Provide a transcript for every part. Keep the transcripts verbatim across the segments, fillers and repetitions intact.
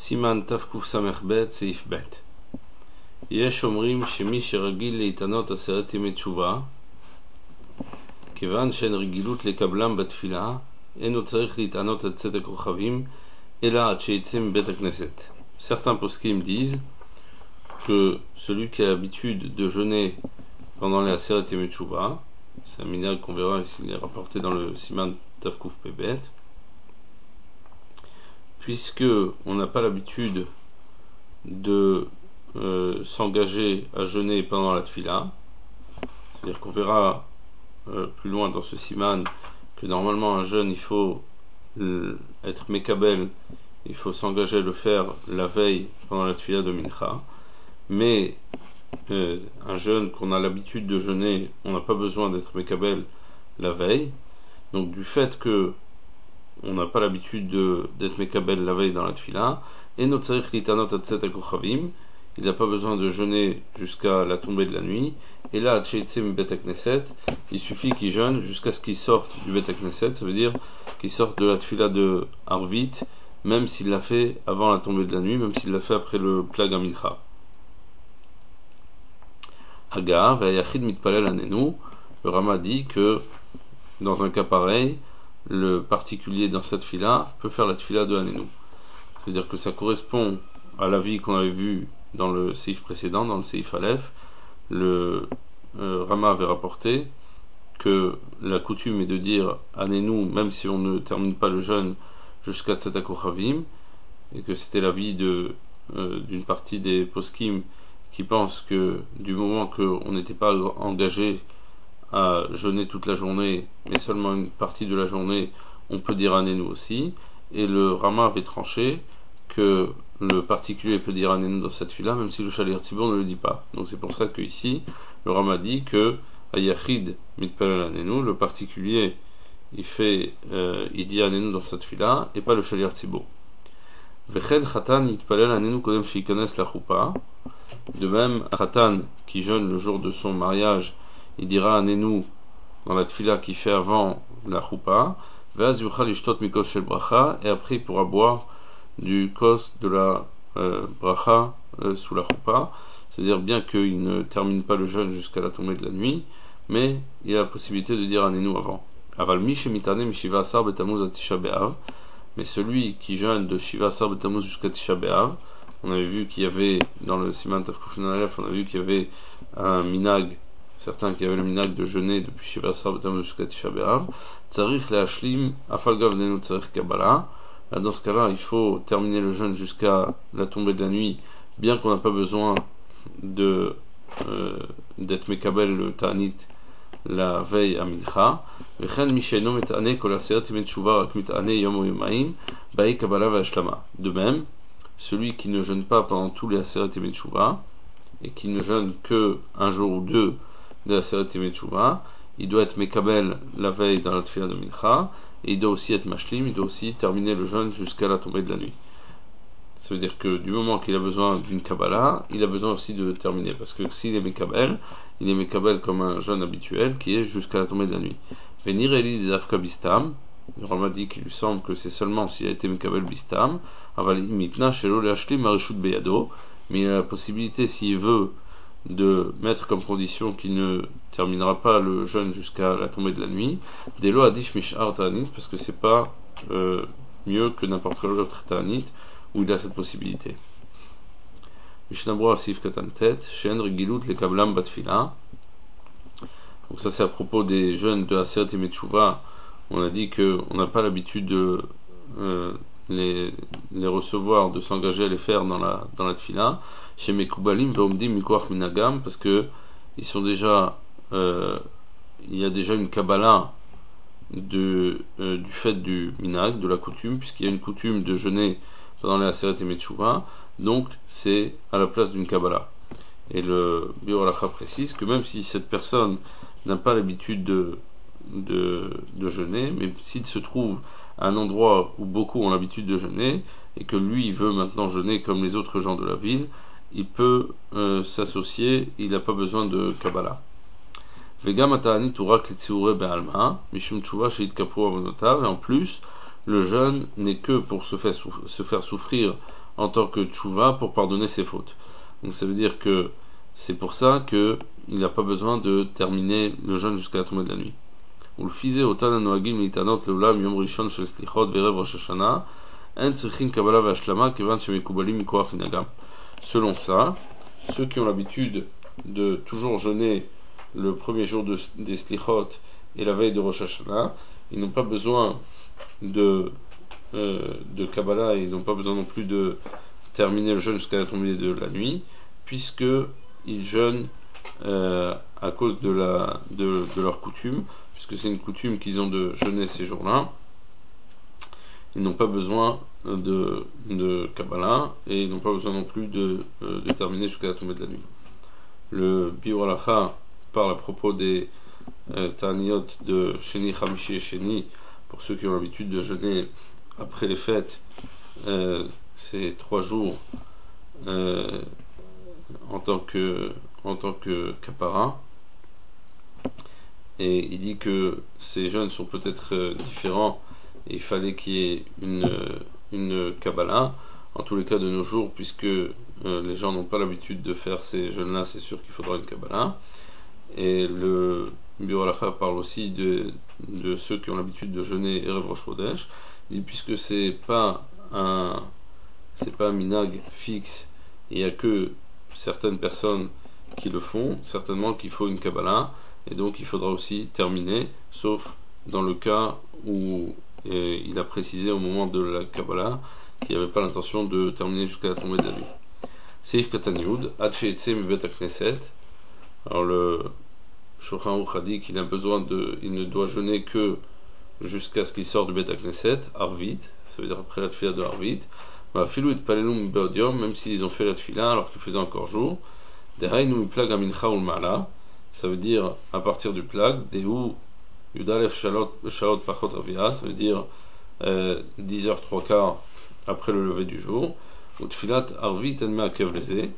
סימן תקס"ב סעיף ב' יש אומרים שמי שרגיל להתענות עשרת ימי תשובה, כיוון שאין רגילות לקבלם בתפילה, אינו צריך להתענות עד צאת הכוכבים, אלא עד שיצא מבית הכנסת. Certains poskim disent que celui qui a l'habitude de jeûner pendant les Aseret Yemei Teshuvah, c'est un minag qu'on verra ici, il est rapporté dans le Siman Tavkuf Pebet, puisque on n'a pas l'habitude de euh, s'engager à jeûner pendant la tfila, c'est-à-dire qu'on verra euh, plus loin dans ce siman que normalement un jeûne il faut être mekabel, il faut s'engager à le faire la veille pendant la tfila de mincha, mais euh, un jeûne qu'on a l'habitude de jeûner, on n'a pas besoin d'être mekabel la veille. Donc du fait que on n'a pas l'habitude d'être mekabel la veille dans la tfila, et notre tzarich litanot atzet akochavim, il n'a pas besoin de jeûner jusqu'à la tombée de la nuit, et là, atcheitsem bet knesset, il suffit qu'il jeûne jusqu'à ce qu'il sorte du bet knesset, ça veut dire qu'il sorte de la tfila de Arvit, même s'il l'a fait avant la tombée de la nuit, même s'il l'a fait après le plag mincha. Hagar, vayachid mitpalel anenu, le Rama dit que dans un cas pareil, le particulier dans cette fila peut faire la tfila de Hanenu. C'est-à-dire que ça correspond à l'avis qu'on avait vu dans le seif précédent, dans le seif Aleph. Le euh, Rama avait rapporté que la coutume est de dire Hanenu même si on ne termine pas le jeûne jusqu'à Tzat HaKochavim, et que c'était l'avis de, euh, d'une partie des poskim qui pensent que du moment qu'on n'était pas engagé à jeûner toute la journée, mais seulement une partie de la journée, on peut dire Hanenu aussi. Et le Rama avait tranché que le particulier peut dire Hanenu dans cette fila, même si le Shalir Tzibur ne le dit pas. Donc c'est pour ça que ici, le Rama dit que Ayachid mitpalel Hanenu, le particulier, il fait, euh, il dit Hanenu dans cette fila, et pas le Shalir Tzibur. Vechel Chatan mitpalel Hanenu kodem sheikanes la choupa. De même, Chatan qui jeûne le jour de son mariage, il dira Hanenu dans la tfila qu'il fait avant la choupa, vaz yuchal ishtot mikos shel bracha, et après il pourra boire du kos de la euh, bracha euh, sous la choupa, c'est-à-dire bien qu'il ne termine pas le jeûne jusqu'à la tombée de la nuit, mais il a la possibilité de dire Hanenu avant. Aval mi shemitane mi shiva asar betamuz à Tisha B'Av, mais celui qui jeûne de shiva asar betamuz jusqu'à Tisha B'Av, on avait vu qu'il y avait dans le Siman Tavkuf Aleph, on a vu qu'il y avait un minag, certains qui avaient le minag de jeûner depuis Shiva Asar B'Tamuz jusqu'à Tisha B'Av, tzarich le'ashlim afalgav nenu tzarich kabbalah. Là, dans ce cas-là, il faut terminer le jeûne jusqu'à la tombée de la nuit, bien qu'on n'a pas besoin de euh, d'être mekabel le ta'anit la veille à mincha. V'chen misheino metane kol aseret yemei teshuva rak mitane yom o yomaim ba'i kabbalah ve'ashlama. De même, celui qui ne jeûne pas pendant tous les aseret yemei teshuva et qui ne jeûne que un jour ou deux de la Aseret Yemei Teshuvah, il doit être mekabel la veille dans la tfila de mincha, et il doit aussi être mashlim, il doit aussi terminer le jeûne jusqu'à la tombée de la nuit. Ça veut dire que du moment qu'il a besoin d'une kabbalah, il a besoin aussi de terminer, parce que s'il est mekabel, il est mekabel comme un jeûne habituel qui est jusqu'à la tombée de la nuit. Venir eli des afka bistam, le Rama dit qu'il lui semble que c'est seulement s'il a été mekabel bistam, aval mitna shelo leashlim marishut beyado, mais il a la possibilité, s'il veut, de mettre comme condition qu'il ne terminera pas le jeûne jusqu'à la tombée de la nuit, Delo Adif Mishar Ta'anit, parce que c'est pas euh, mieux que n'importe quel autre Ta'anit où il a cette possibilité. Mishnabro Asif Katantet, Shen Regilut le Kablam Batfila. Donc, ça, c'est à propos des jeûnes de Aseret Yemei Teshuvah. On a dit qu'on n'a pas l'habitude de euh, les, les recevoir, de s'engager à les faire dans la, dans la tfila. Chez Mekubalim, Veomdim, Mikoach Minagam, parce que ils sont déjà, euh, il y a déjà une Kabbalah de, euh, du fait du Minag, de la coutume, puisqu'il y a une coutume de jeûner pendant les Aseret Yemei Teshuvah, donc c'est à la place d'une Kabbalah. Et le Biur Halacha précise que même si cette personne n'a pas l'habitude de, de, de jeûner, mais s'il se trouve à un endroit où beaucoup ont l'habitude de jeûner, et que lui veut maintenant jeûner comme les autres gens de la ville, il peut euh, s'associer, il n'a pas besoin de Kabbalah. Vegam ata'anit urak litziure be'alma, mishum tshuva she'it kapru avonotav, et en plus, le jeûne n'est que pour se faire, se faire souffrir en tant que tchouva pour pardonner ses fautes. Donc ça veut dire que c'est pour ça qu'il n'a pas besoin de terminer le jeûne jusqu'à la tombée de la nuit. ולפיזה אותן הנוהגים להתענות לעולם יום ראשון של סליחות וערב ראש השנה, אין צריכים קבלה והשלמה כיוון שמקובלים מכוח מנהגם. Selon ça, ceux qui ont l'habitude de toujours jeûner le premier jour de, des slichot et la veille de Rosh Hashanah, ils n'ont pas besoin de, euh, de Kabbalah et ils n'ont pas besoin non plus de terminer le jeûne jusqu'à la tombée de la nuit, puisque ils jeûnent euh, à cause de, la, de, de leur coutume, puisque c'est une coutume qu'ils ont de jeûner ces jours-là. Ils n'ont pas besoin de, de Kabbalah et ils n'ont pas besoin non plus de, de terminer jusqu'à la tombée de la nuit. Le Biur Halacha parle à propos des euh, Ta'aniyot de Sheni, Chamishi et Sheni, pour ceux qui ont l'habitude de jeûner après les fêtes, euh, ces trois jours euh, en tant que en tant que kapara. Et il dit que ces jeûnes sont peut-être euh, différents et il fallait qu'il y ait une, une Kabbalah. En tous les cas de nos jours, puisque euh, les gens n'ont pas l'habitude de faire ces jeûnes-là, c'est sûr qu'il faudra une Kabbalah. Et le Biur Halacha parle aussi de, de ceux qui ont l'habitude de jeûner Erev Rosh Chodesh. Il dit puisque c'est pas un c'est pas un minag fixe, il n'y a que certaines personnes qui le font, certainement qu'il faut une Kabbalah, et donc il faudra aussi terminer, sauf dans le cas où euh, il a précisé au moment de la Kabbalah qu'il n'y avait pas l'intention de terminer jusqu'à la tombée de la nuit. Seif Katan Yud, Ad she'etzeh mibet hakneset. Alors le Shulchan Aruch a dit qu'il a besoin de, il ne doit jeûner que jusqu'à ce qu'il sorte du Bet HaKnesset, Arvit, ça veut dire après la tfila de Arvit. Filou itpalelu mibeod yom, même s'ils ont fait la tfila alors qu'il faisait encore jour. Dehainu miplag amincha ul ma'ala, ça veut dire à partir du plag, Dehu yudalef shalot pachot avia, ça veut dire euh, dix heures trois quarts après le lever du jour. Ou tfilat Arvit enme akev leze,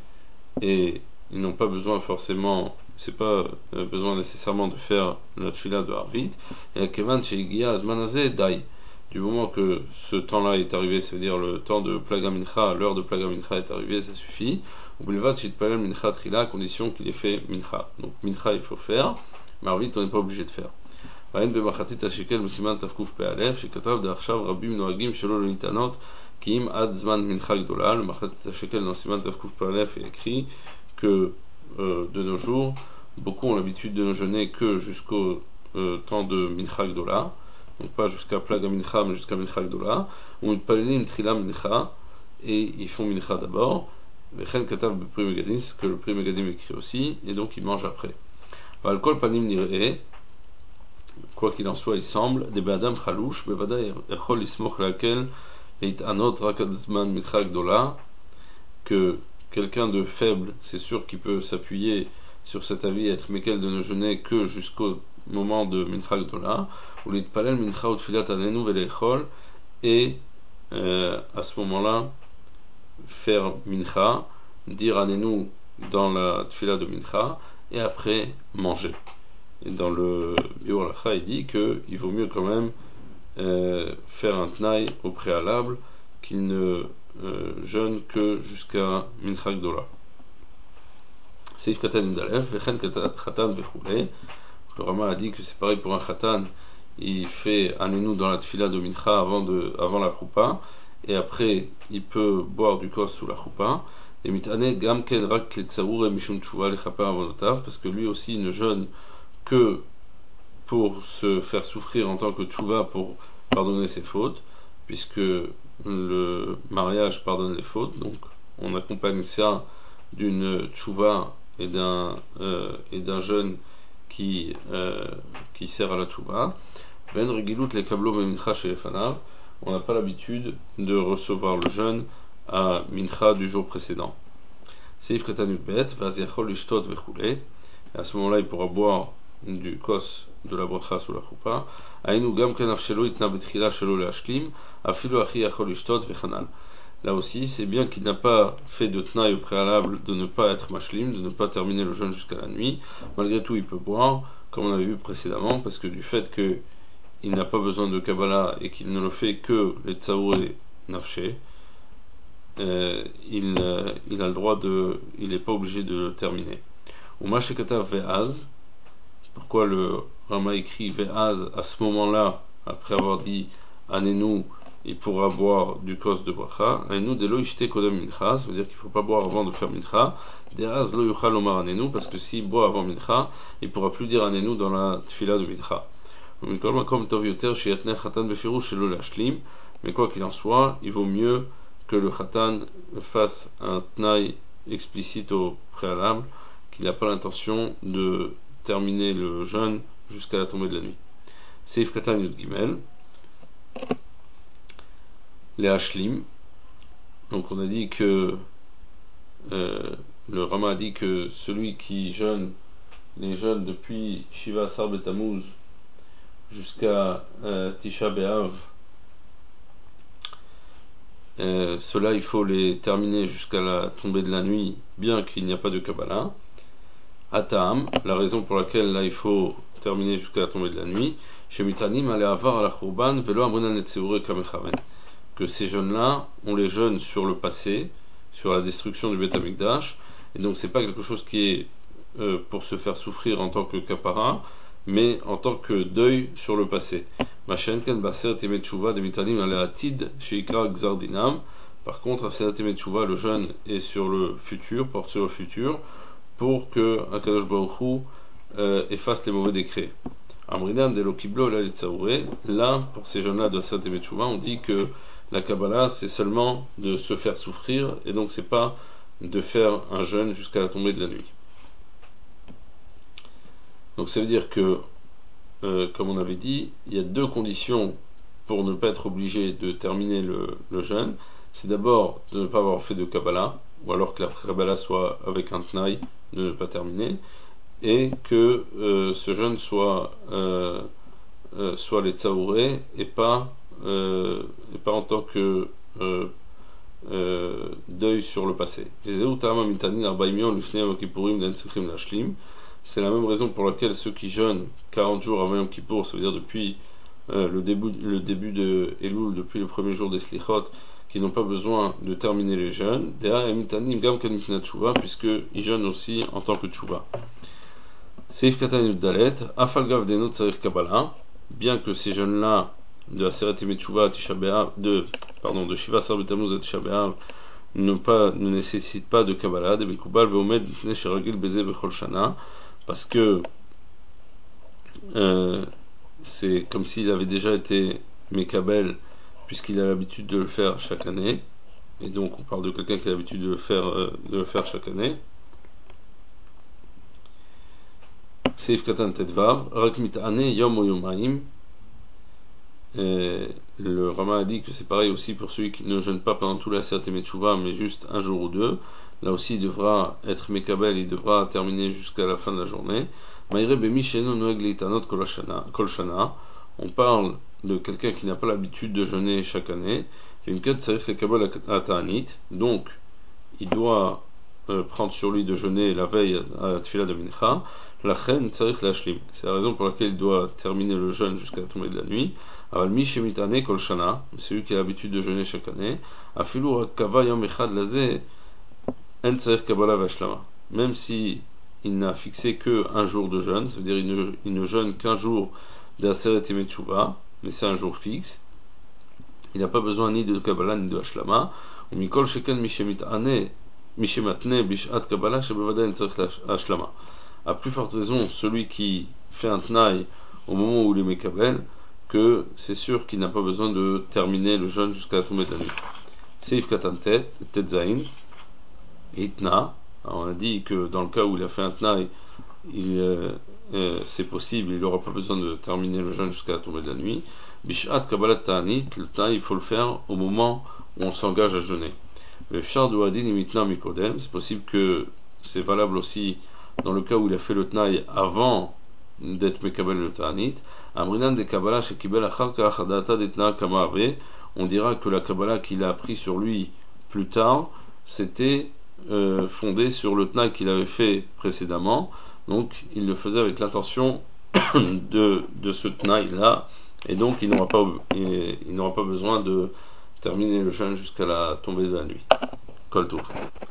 et ils n'ont pas besoin forcément, c'est pas euh, besoin nécessairement de faire la tfila de Arvit. Et kevan sheigia azman hazeh dai, du moment que ce temps-là est arrivé, ça veut dire le temps de Plaga Mincha, l'heure de Plaga Mincha est arrivée, ça suffit. Ou bilvat shitpalel mincha trila, à condition qu'il ait fait Mincha. Donc Mincha il faut faire, mais Arvit on n'est pas obligé de faire. Vahen bemachatzit hashekel b'siman tafkuf pe'alef, shekatav d'achshav rabim noagim shelo lonitanot kiim ad zman mincha gdola. Le machatzit hashekel dans siman tafkuf pe'alef est écrit que euh, de nos jours, beaucoup ont l'habitude de ne jeûner que jusqu'au euh, temps de Mincha Gdola, donc pas jusqu'à Plaga Mincha, mais jusqu'à Mincha Gdola, ou une palinim trila Mincha, et ils font Mincha d'abord, Vechen Katav B'Pri Megadim, ce que le Pri Megadim écrit aussi, et donc ils mangent après. Valkol Panim Nireh, quoi qu'il en soit, il semble, des Be'adam Chalouch, Bevada Echol Ismoch Lakel, et Anot Rakad Zman Mincha Gdola, que quelqu'un de faible, c'est sûr qu'il peut s'appuyer sur cet avis et être mekel de ne jeûner que jusqu'au moment de Mincha Gdola, ou l'itpalel Mincha ou Tfilat Anenu velechol, et euh, à ce moment-là, faire Mincha, dire Anenu dans la Tfilat de Mincha, et après manger. Et dans le Biur Halacha, il dit qu'il vaut mieux quand même euh, faire un tnaï au préalable qu'il ne Euh, jeûne que jusqu'à Mincha Gdola. Seif Katan Yudalef, Vechen Khatan Vechoulé. Le Rama a dit que c'est pareil pour un Khatan, il fait Anenu dans la tfila de Mincha avant, de, avant la Choupa, et après il peut boire du kos sous la Choupa. Et Mitane Gam Ken Rak Letzaour et Mishum Tshuva Lechaper Avonotav, parce que lui aussi ne jeûne que pour se faire souffrir en tant que Tshuva, pour pardonner ses fautes, puisque le mariage pardonne les fautes, donc on accompagne ça d'une tchouva et d'un euh, et d'un jeûne qui euh, qui sert à la tchouva. Ben regilut les kablo mincha chez les fanav, on n'a pas l'habitude de recevoir le jeûne à mincha du jour précédent. Seif katan bet vaziachol lishtot vechule, à ce moment-là il pourra boire du kos de la bracha sous la choupa. Aïnou gam kenaf shelo itna betchila shelo leashlim. Là aussi, c'est bien qu'il n'a pas fait de tnaï au préalable de ne pas être mashlim, de ne pas terminer le jeûne jusqu'à la nuit. Malgré tout, il peut boire, comme on avait vu précédemment, parce que du fait qu'il n'a pas besoin de Kabbalah et qu'il ne le fait que les tsaour et nafché, euh, il, euh, il a le droit de, il n'est pas obligé de le terminer. Ou Mashekata Ve'az, pourquoi le Rama écrit Ve'az à ce moment-là, après avoir dit Anenu, il pourra boire du kos de bracha. Anenu de lo ishte kodem mincha, ça veut dire qu'il ne faut pas boire avant de faire mincha. De'az lo yuchal omar Anenu, parce que s'il boit avant mincha, il ne pourra plus dire Anenu dans la tfila de mincha. Mais quoi qu'il en soit, il vaut mieux que le khatan fasse un tnaï explicite au préalable, qu'il n'a pas l'intention de terminer le jeûne jusqu'à la tombée de la nuit. Seif Katan Yud Gimel, les Hashlim. Donc on a dit que euh, le Rama a dit que celui qui jeûne, les jeûnes depuis Shiva Asar Betamuz jusqu'à euh, Tisha B'Av, euh, cela il faut les terminer jusqu'à la tombée de la nuit, bien qu'il n'y a pas de Kabbalah. Atam, la raison pour laquelle là il faut terminer jusqu'à la tombée de la nuit, que ces jeunes-là, on les jeûne sur le passé, sur la destruction du Beth Amikdash, et donc c'est pas quelque chose qui est euh, pour se faire souffrir en tant que kapara, mais en tant que deuil sur le passé. Par contre, à Seder Temet Tshuva, le jeûne est sur le futur, porte sur le futur, pour que Akadosh Baruch Hu euh, efface les mauvais décrets. Amridan de Lokiblo la Litzaouré, là, pour ces jeunes-là de Seder Temet Tshuva, on dit que la Kabbalah, c'est seulement de se faire souffrir, et donc c'est pas de faire un jeûne jusqu'à la tombée de la nuit. Donc ça veut dire que, euh, comme on avait dit, il y a deux conditions pour ne pas être obligé de terminer le, le jeûne. C'est d'abord de ne pas avoir fait de Kabbalah, ou alors que la Kabbalah soit avec un Tnaï, de ne pas terminer, et que euh, ce jeûne soit, euh, euh, soit les Tsaouré, et pas, euh, et pas en tant que euh, euh, deuil sur le passé. C'est la même raison pour laquelle ceux qui jeûnent quarante jours avant Yom Kippour, ça veut dire depuis euh, le, début, le début de Elul, depuis le premier jour des Slichot, qui n'ont pas besoin de terminer les jeûnes, puisqu'ils jeûnent aussi en tant que Tshuva. Seif Katan Yuddalet, Afalgav Denot Sarich Kabbalah, bien que ces jeûnes-là de Aseret Temet Tshuva Tisha B'Av, de pardon de Shiva Asar B'Tamuz à Tisha B'Av, ne pas ne nécessitent pas de Kabbalah, de Mikubal Veomed Mipnei Sheragil Beze Bechol Shana, parce que euh, c'est comme s'il avait déjà été Mekabel, puisqu'il a l'habitude de le faire chaque année, et donc on parle de quelqu'un qui a l'habitude de le faire, euh, de le faire chaque année. Seif Katan Tetvav, Rak Mit'ane Yom o Yomaim. Le Rama a dit que c'est pareil aussi pour celui qui ne jeûne pas pendant tout la Seder Temet Tshuva, mais juste un jour ou deux. Là aussi, il devra être Mekabel, il devra terminer jusqu'à la fin de la journée. On parle de quelqu'un qui n'a pas l'habitude de jeûner chaque année. Donc, il doit euh, prendre sur lui de jeûner la veille à la Tfila de Mincha. C'est la raison pour laquelle il doit terminer le jeûne jusqu'à la tombée de la nuit. Celui qui a l'habitude de jeûner chaque année, même si il n'a fixé que un jour de jeûne, ça veut dire il ne, il ne jeûne qu'un jour d'Aseret Temet Tshuva, mais c'est un jour fixe, il n'a pas besoin ni de Kabbalah ni de Hashlama. À plus forte raison, celui qui fait un Tnaï au moment où il est Mekabel, que c'est sûr qu'il n'a pas besoin de terminer le jeûne jusqu'à la tombée de la nuit. Seif Katan Tet, Tetzain, Hitna. On a dit que dans le cas où il a fait un Tnaï, il, euh, euh, c'est possible, il n'aura pas besoin de terminer le jeûne jusqu'à la tombée de la nuit. Bishat Kabbalat Ta'anit, le Tnaï, il faut le faire au moment où on s'engage à jeûner. Le Shar Douadin Imitna Mikodem, c'est possible que c'est valable aussi dans le cas où il a fait le Tnaï avant d'être Mekabel le Ta'anit. Amrinan de Kabbalah Shekibel Acharka Achadata Detna Kamave, on dira que la Kabbalah qu'il a appris sur lui plus tard, c'était euh, fondé sur le Tnaï qu'il avait fait précédemment, donc il le faisait avec l'intention de, de ce Tnaï là, et donc il n'aura pas, il, il n'aura pas besoin de terminer le jeûne jusqu'à la tombée de la nuit. Kol Tour.